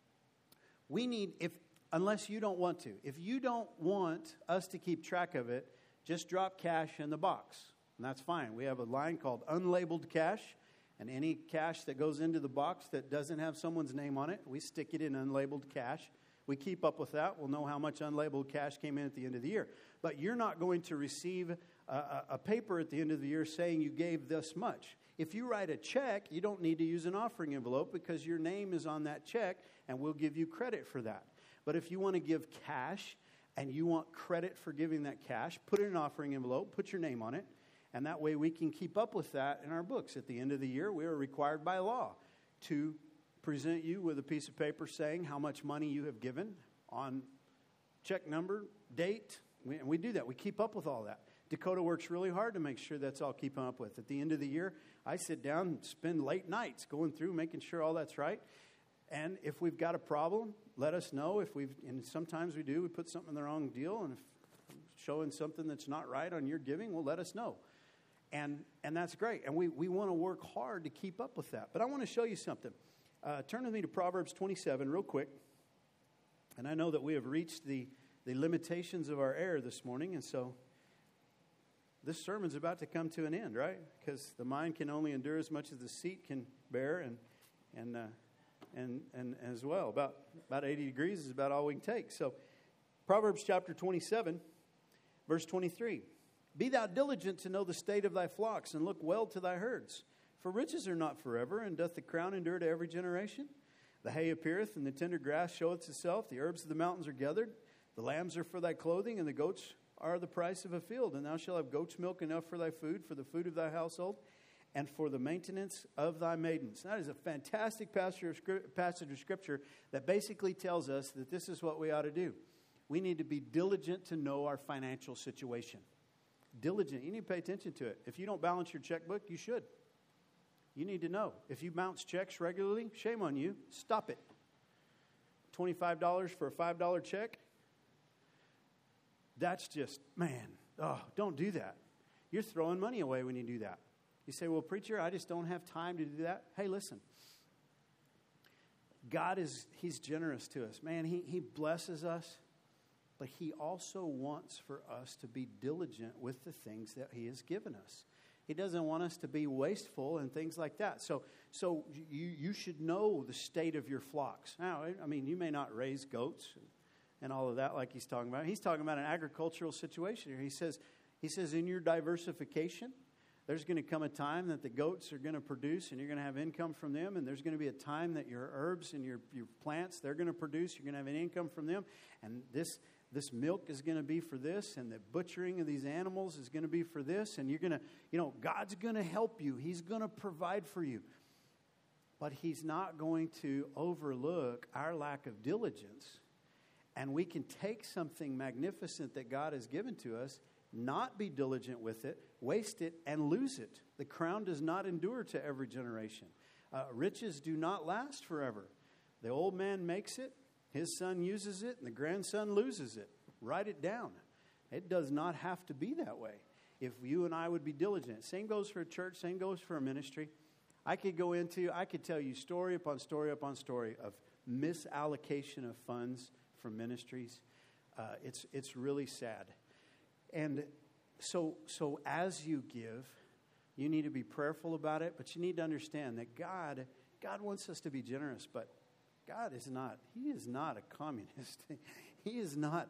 We need, unless you don't want to, if you don't want us to keep track of it, just drop cash in the box, and that's fine. We have a line called unlabeled cash. And any cash that goes into the box that doesn't have someone's name on it, we stick it in unlabeled cash. We keep up with that. We'll know how much unlabeled cash came in at the end of the year. But you're not going to receive a paper at the end of the year saying you gave this much. If you write a check, you don't need to use an offering envelope because your name is on that check and we'll give you credit for that. But if you want to give cash and you want credit for giving that cash, put it in an offering envelope, put your name on it. And that way we can keep up with that in our books. At the end of the year, we are required by law to present you with a piece of paper saying how much money you have given on check number, date. And we do that. We keep up with all that. Dakota works really hard to make sure that's all keeping up with. At the end of the year, I sit down and spend late nights going through, making sure all that's right. And if we've got a problem, let us know. And sometimes we do. We put something in the wrong deal. And if showing something that's not right on your giving, well, let us know. And that's great. And we want to work hard to keep up with that. But I want to show you something. Turn with me to Proverbs 27 real quick. And I know that we have reached the limitations of our air this morning. And so this sermon's about to come to an end, right? Because the mind can only endure as much as the seat can bear. And as well, about 80 degrees is about all we can take. So Proverbs chapter 27, verse 23. Be thou diligent to know the state of thy flocks, and look well to thy herds. For riches are not forever, and doth the crown endure to every generation? The hay appeareth, and the tender grass showeth itself. The herbs of the mountains are gathered. The lambs are for thy clothing, and the goats are the price of a field, and thou shalt have goat's milk enough for thy food, for the food of thy household, and for the maintenance of thy maidens. That is a fantastic passage of Scripture that basically tells us that this is what we ought to do. We need to be diligent to know our financial situation. Diligent. You need to pay attention to it. If you don't balance your checkbook, you should. You need to know. If you bounce checks regularly, shame on you. Stop it. $25 for a $5 check? That's just, man, don't do that. You're throwing money away when you do that. You say, well, preacher, I just don't have time to do that. Hey, listen. God He's generous to us. Man, He blesses us, but He also wants for us to be diligent with the things that He has given us. He doesn't want us to be wasteful and things like that. So you should know the state of your flocks. Now, I mean, you may not raise goats and all of that like he's talking about. He's talking about an agricultural situation here. He says in your diversification, there's going to come a time that the goats are going to produce and you're going to have income from them. And there's going to be a time that your herbs and your plants, they're going to produce. You're going to have an income from them. And this milk is going to be for this, and the butchering of these animals is going to be for this, and you're going to, God's going to help you. He's going to provide for you. But He's not going to overlook our lack of diligence. And we can take something magnificent that God has given to us, not be diligent with it, waste it, and lose it. The crown does not endure to every generation. Riches do not last forever. The old man makes it, his son uses it, and the grandson loses it. Write it down. It does not have to be that way if you and I would be diligent. Same goes for a church, same goes for a ministry. I could tell you story upon story upon story of misallocation of funds from ministries. It's really sad. And so as you give, you need to be prayerful about it, but you need to understand that God wants us to be generous, but God is not. He is not a communist. He is not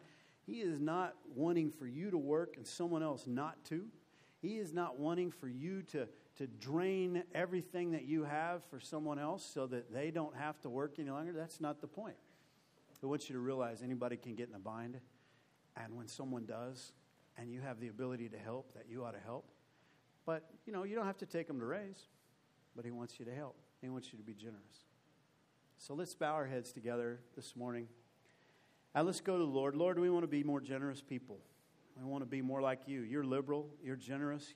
wanting for you to work and someone else not to. He is not wanting for you to drain everything that you have for someone else so that they don't have to work any longer. That's not the point. I want you to realize anybody can get in a bind, and when someone does, and you have the ability to help, that you ought to help. But, you don't have to take them to raise, but He wants you to help. He wants you to be generous. So let's bow our heads together this morning. And let's go to the Lord. Lord, we want to be more generous people. We want to be more like you. You're liberal. You're generous.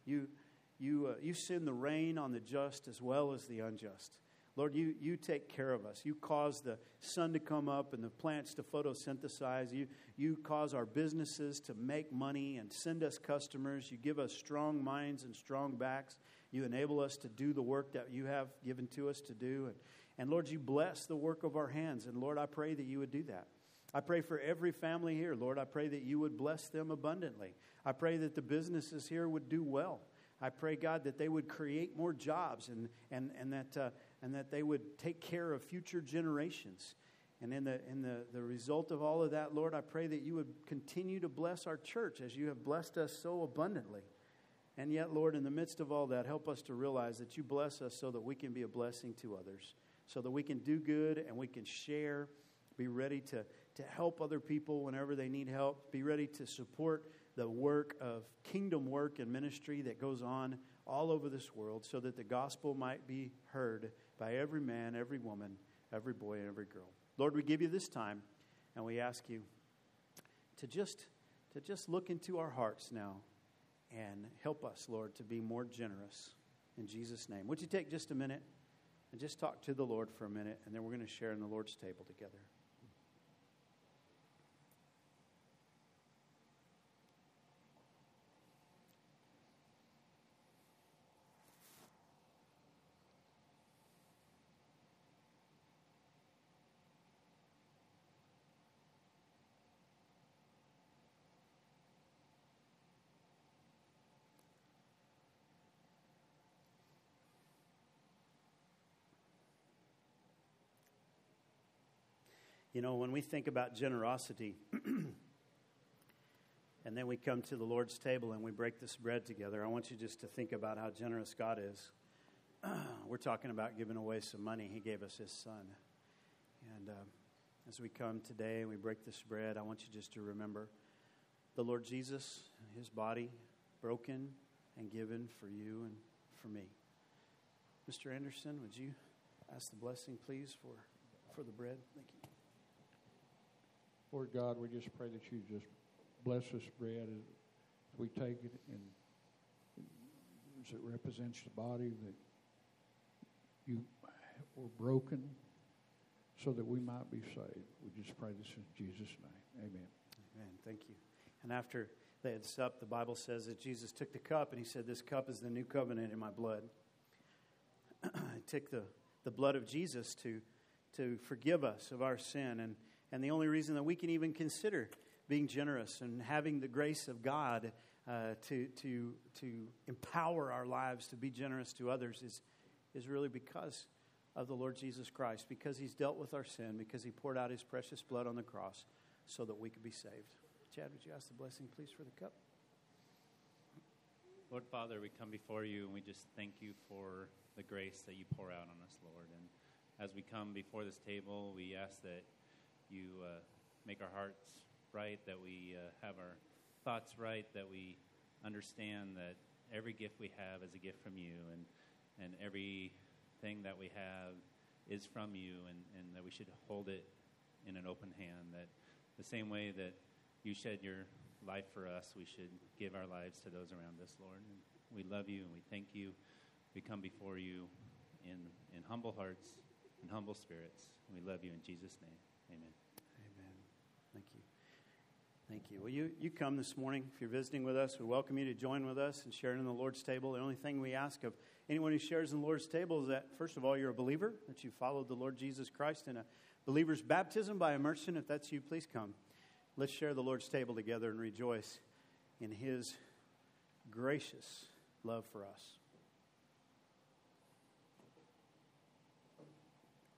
You send the rain on the just as well as the unjust. Lord, you take care of us. You cause the sun to come up and the plants to photosynthesize. You cause our businesses to make money and send us customers. You give us strong minds and strong backs. You enable us to do the work that you have given to us to do. And Lord, you bless the work of our hands. And Lord, I pray that you would do that. I pray for every family here. Lord, I pray that you would bless them abundantly. I pray that the businesses here would do well. I pray, God, that they would create more jobs and that they would take care of future generations. And in the result of all of that, Lord, I pray that you would continue to bless our church as you have blessed us so abundantly. And yet, Lord, in the midst of all that, help us to realize that you bless us so that we can be a blessing to others, so that we can do good and we can share, be ready to help other people whenever they need help, be ready to support the work of kingdom work and ministry that goes on all over this world so that the gospel might be heard by every man, every woman, every boy, and every girl. Lord, we give you this time, and we ask you to just look into our hearts now and help us, Lord, to be more generous. In Jesus' name. Would you take just a minute and just talk to the Lord for a minute, and then we're going to share in the Lord's table together. When we think about generosity, and then we come to the Lord's table and we break this bread together, I want you just to think about how generous God is. We're talking about giving away some money. He gave us His Son. And as we come today and we break this bread, I want you just to remember the Lord Jesus, his body broken and given for you and for me. Mr. Anderson, would you ask the blessing, please, for the bread? Thank you. Lord God, we just pray that you just bless this bread as we take it, and as it represents the body that you were broken so that we might be saved. We just pray this in Jesus' name. Amen. Amen. Thank you. And after they had supped, the Bible says that Jesus took the cup and he said, "This cup is the new covenant in my blood." I took the blood of Jesus to forgive us of our sin. And the only reason that we can even consider being generous and having the grace of God to empower our lives to be generous to others is really because of the Lord Jesus Christ, because he's dealt with our sin, because he poured out his precious blood on the cross so that we could be saved. Chad, would you ask the blessing, please, for the cup? Lord Father, we come before you and we just thank you for the grace that you pour out on us, Lord. And as we come before this table, we ask that you make our hearts right, that we have our thoughts right, that we understand that every gift we have is a gift from you, and everything that we have is from you, and that we should hold it in an open hand, that the same way that you shed your life for us, we should give our lives to those around us, Lord. And we love you and we thank you. We come before you in humble hearts and humble spirits. We love you in Jesus' name. Amen. Amen. Thank you. Thank you. Well, you come this morning. If you're visiting with us, we welcome you to join with us and share in the Lord's table. The only thing we ask of anyone who shares in the Lord's table is that, first of all, you're a believer, that you followed the Lord Jesus Christ in a believer's baptism by immersion. If that's you, please come. Let's share the Lord's table together and rejoice in his gracious love for us.